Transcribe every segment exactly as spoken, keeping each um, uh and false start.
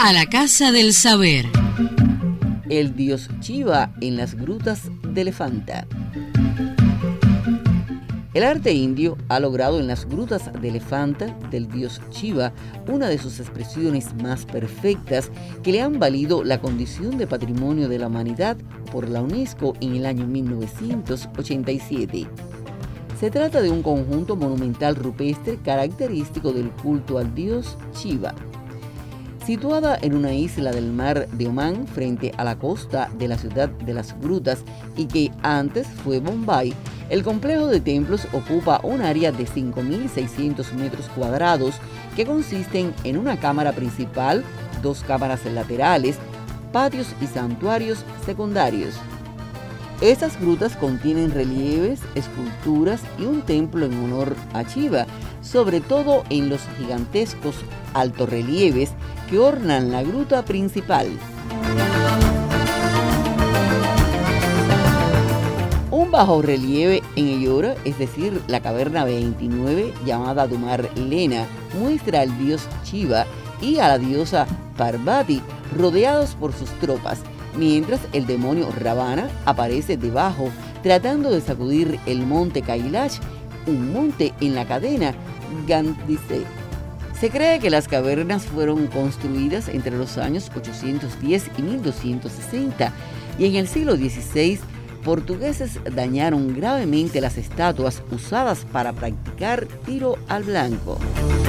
a la Casa del Saber. El dios Shiva en las grutas de Elefanta. El arte indio ha logrado en las grutas de Elefanta del dios Shiva una de sus expresiones más perfectas que le han valido la condición de Patrimonio de la Humanidad por la UNESCO en el año mil novecientos ochenta y siete. Se trata de un conjunto monumental rupestre característico del culto al dios Shiva. Situada en una isla del mar de Omán frente a la costa de la ciudad de las grutas y que antes fue Bombay, el complejo de templos ocupa un área de cinco mil seiscientos metros cuadrados que consisten en una cámara principal, dos cámaras laterales, patios y santuarios secundarios. Estas grutas contienen relieves, esculturas y un templo en honor a Shiva, sobre todo en los gigantescos altorrelieves que ornan la gruta principal. Un bajorrelieve en Ellora, es decir, la caverna veintinueve, llamada Dumar Lena, muestra al dios Shiva y a la diosa Parvati rodeados por sus tropas, mientras el demonio Ravana aparece debajo tratando de sacudir el monte Kailash, un monte en la cadena Gandhise. Se cree que las cavernas fueron construidas entre los años ochocientos diez y mil doscientos sesenta y en el siglo dieciséis portugueses dañaron gravemente las estatuas usadas para practicar tiro al blanco.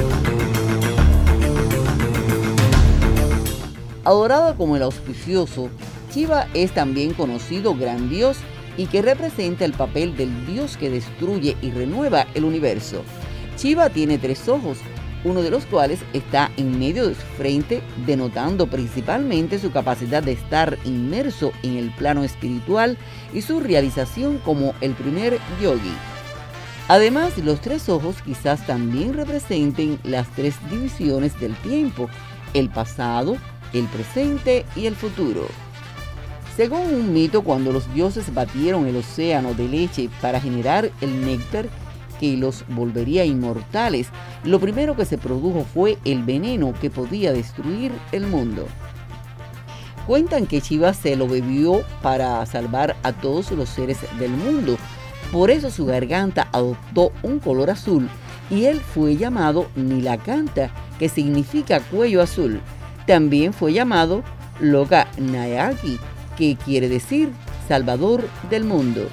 Adorado como el auspicioso, Shiva es también conocido gran dios y que representa el papel del dios que destruye y renueva el universo. Shiva tiene tres ojos, uno de los cuales está en medio de su frente, denotando principalmente su capacidad de estar inmerso en el plano espiritual y su realización como el primer yogi. Además, los tres ojos quizás también representen las tres divisiones del tiempo: el pasado, el presente y el futuro. Según un mito, cuando los dioses batieron el océano de leche para generar el néctar que los volvería inmortales, lo primero que se produjo fue el veneno que podía destruir el mundo. Cuentan que Shiva se lo bebió para salvar a todos los seres del mundo. Por eso su garganta adoptó un color azul y él fue llamado Nilakanta, que significa cuello azul. También fue llamado Loka Nayaki, que quiere decir salvador del mundo.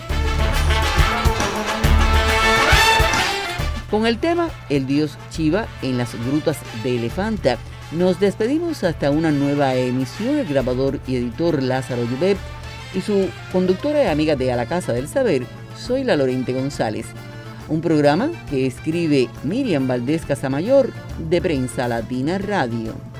Con el tema El dios Shiva en las grutas de Elefanta, nos despedimos hasta una nueva emisión. El grabador y editor Lázaro Llobet y su conductora y amiga de A la Casa del Saber, soy la Lorente González. Un programa que escribe Miriam Valdés Casamayor de Prensa Latina Radio.